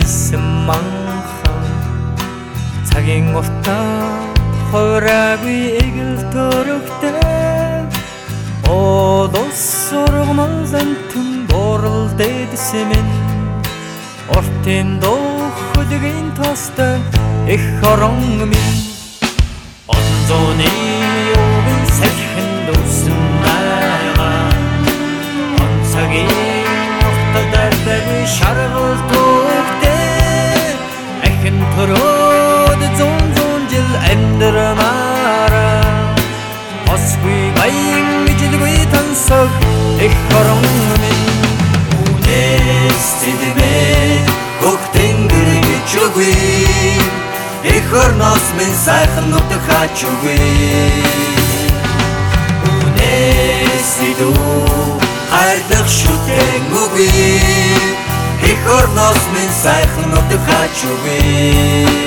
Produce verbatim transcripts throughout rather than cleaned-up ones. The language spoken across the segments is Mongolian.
байсан манхан цагийн уртаа хораагүй эгэл төрөгтэй Олос сургамал амтэн борол дэдсэн минь Ортын дохлогийн тостой их орон минь Онзооны юугын салхин дүүсэн байгаа Онцагийн уртаа дардаггүй шаргал төгтэй Ахин төрөөд зүүн зүүн жил амьдрамаараа Осгүй баян мижилгүй тансаг их орон минь Үнэс зэдмээ хөхтэн гэргэж үгүй Их орноос минь сайхан нутаг хаач үгүй Үнэс зэдүү хайрлах шүтэн үгүй Их орноос минь сайхан нутаг хаач үгүй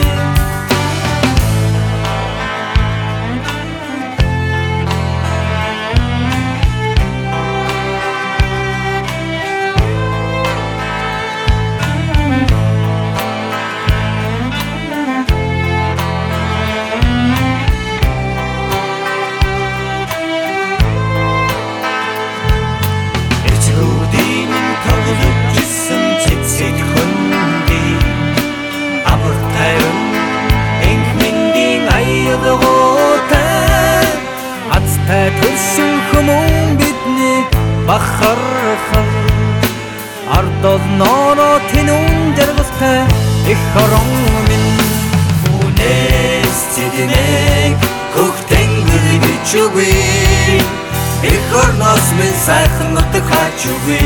Төлсөн хүмүүн бидний бахархан Ардол норо тэнүүн дэргэлтэй их орон минь Үнэс зэдмэг хөхтэн гэргэж үгүй Их орноос минь сайхан нутаг хаач үгүй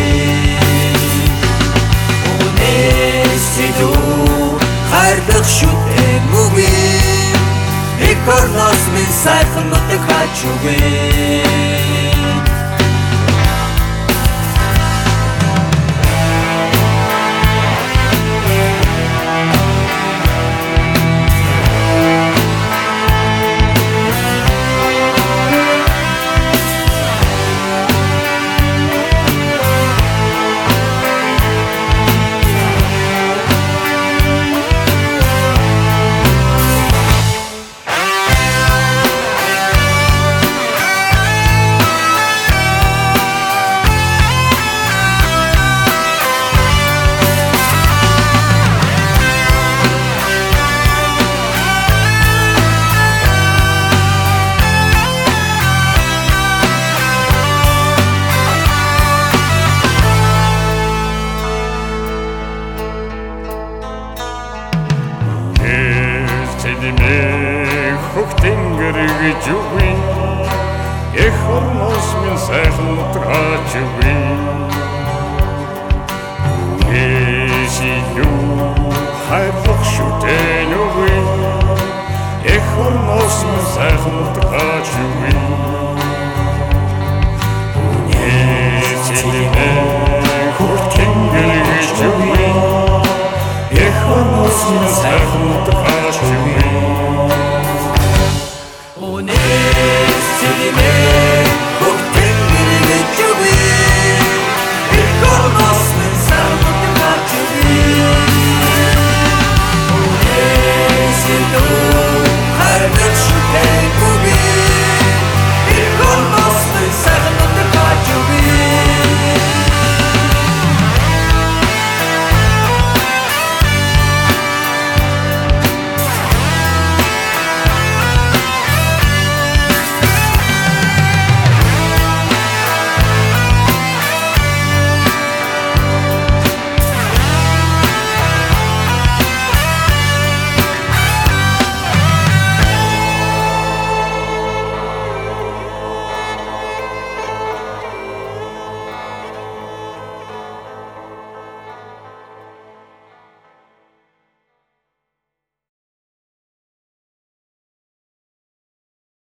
Үнэс зэдүү хайрлах шүтэн үгүй Их орноос минь сайхан нутаг хаач үгүй Зэдмэг хөхтэн гэргэж үгүй Их орноос минь сайхан нутаг хаач үгүй Үнэс зэдүү хайрлах шүтэн үгүй Их орноос минь сайхан нутаг хаач үгүй